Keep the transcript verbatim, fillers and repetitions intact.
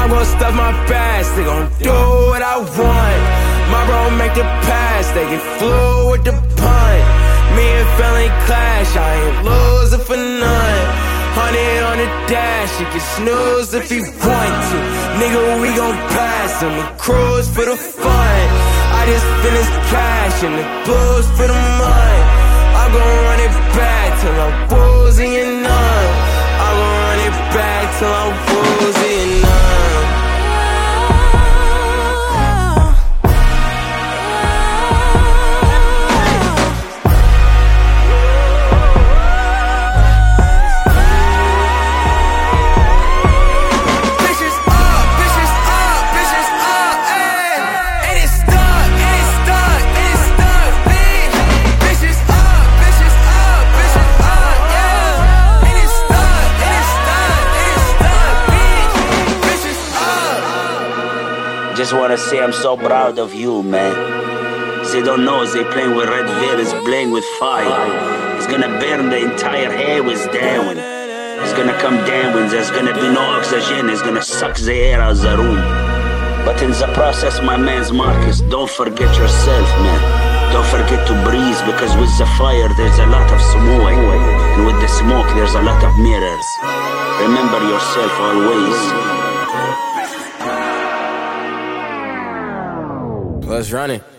I'm gon' stuff my past, they gon' do what I want. My bro make the pass, they get flew with the punt. Me and family clash, I ain't losing for none. Hundred on the dash, you can snooze if you want to. Nigga, we gon' pass him and cruise for the fun. I just finished cash and the blues for the month. I'm gon' run it back till I'm woozy and numb. I'm gon' run it back till I'm woozy and numb. Just wanna say I'm so proud of you, man. They don't know they playing with red villains, playing with fire. It's gonna burn the entire highways down. It's gonna come down when there's gonna be no oxygen. It's gonna suck the air out of the room. But in the process, my man's Marcus, don't forget yourself, man. Don't forget to breathe, because with the fire there's a lot of smoke, and with the smoke there's a lot of mirrors. Remember yourself always. Let's run it.